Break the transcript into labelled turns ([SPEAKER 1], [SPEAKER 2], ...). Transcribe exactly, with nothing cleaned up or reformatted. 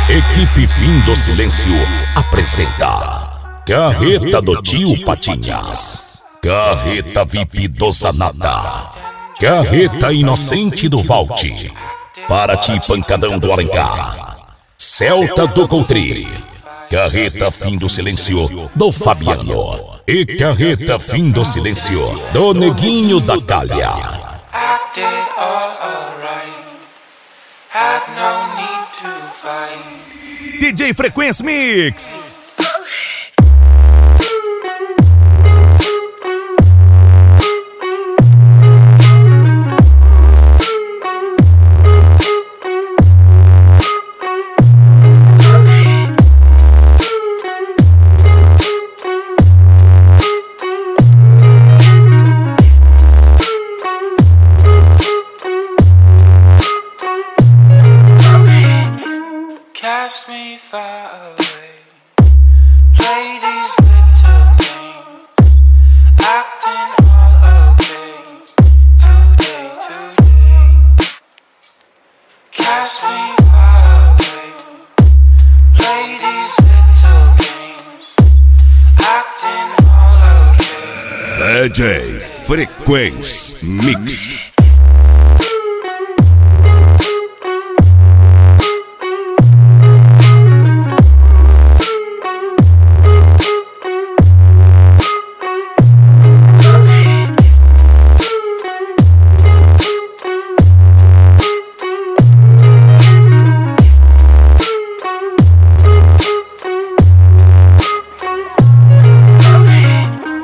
[SPEAKER 1] Equipe Fim do Silêncio apresenta Carreta do Tio Patinhas, Carreta V I P do Zanata, Carreta Inocente do Valte, Paraty Pancadão do Alencar, Celta do Coutri, Carreta Fim do Silêncio do Fabiano e Carreta Fim do Silêncio do Neguinho da Calha.
[SPEAKER 2] D J Frequência Mix.
[SPEAKER 3] Cast me far away. Play these little games. Acting all okay. Today, today. Cast me far away. Play these little games. Acting all okay.
[SPEAKER 1] D J Frequência Mix.